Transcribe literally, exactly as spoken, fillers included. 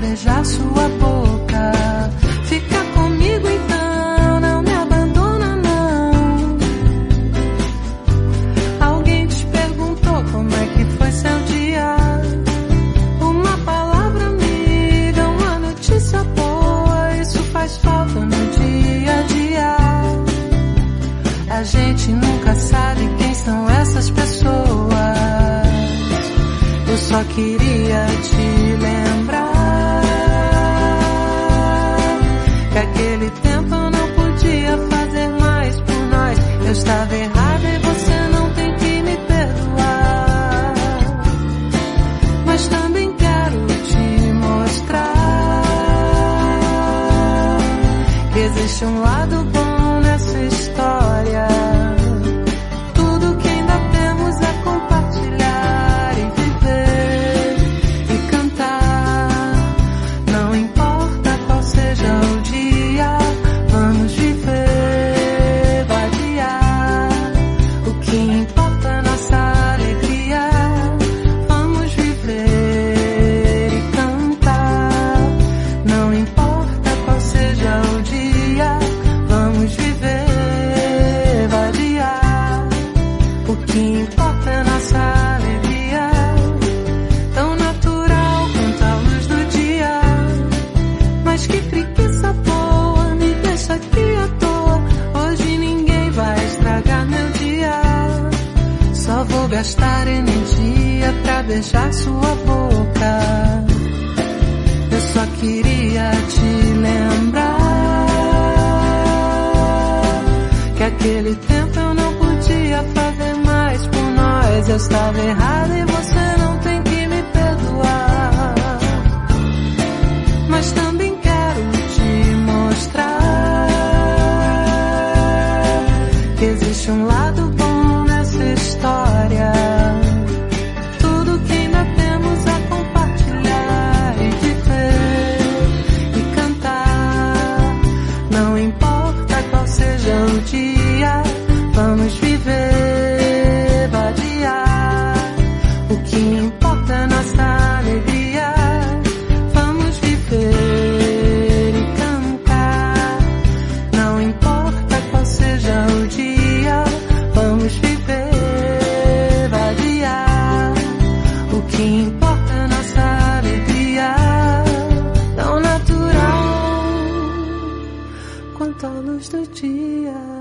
beijar sua boca. Fica comigo então, não me abandona não. Alguém te perguntou como é que foi seu dia? Uma palavra amiga, uma notícia boa, isso faz falta no dia a dia. A gente nunca sabe quem são essas pessoas. Eu só queria te lembrar que aquele tempo eu não podia fazer mais por nós. Eu estava errada e você não tem que me perdoar. Mas também quero te mostrar que existe um lado bom nessa história. Tudo que ainda temos é compartilhar e viver e cantar. Não importa qual seja o dia, vamos viver, vadiar. O que importa é nossa alegria. Vamos viver e cantar. Não importa qual seja o dia, vamos viver, vadiar. O que importa é nossa alegria. Tão natural quanto a luz do dia. Mas que preguiça boa, me deixa aqui à toa. Hoje ninguém vai estragar meu dia. Só vou gastar energia pra beijar sua boca. Eu só queria te lembrar que aquele tempo eu não podia fazer mais por nós. Eu estava errada e você não tem que me perdoar. Mas também quero te mostrar que existe um lado bom nessa história. Tudo que ainda temos é compartilhar e viver e cantar. Não importa qual seja o dia, vamos viver, vadiar. O que importa é nossa alegria. Vamos viver e cantar. Não importa qual seja o dia, vamos viver, vadiar. O que importa é nossa alegria. Tão natural quanto a luz do dia.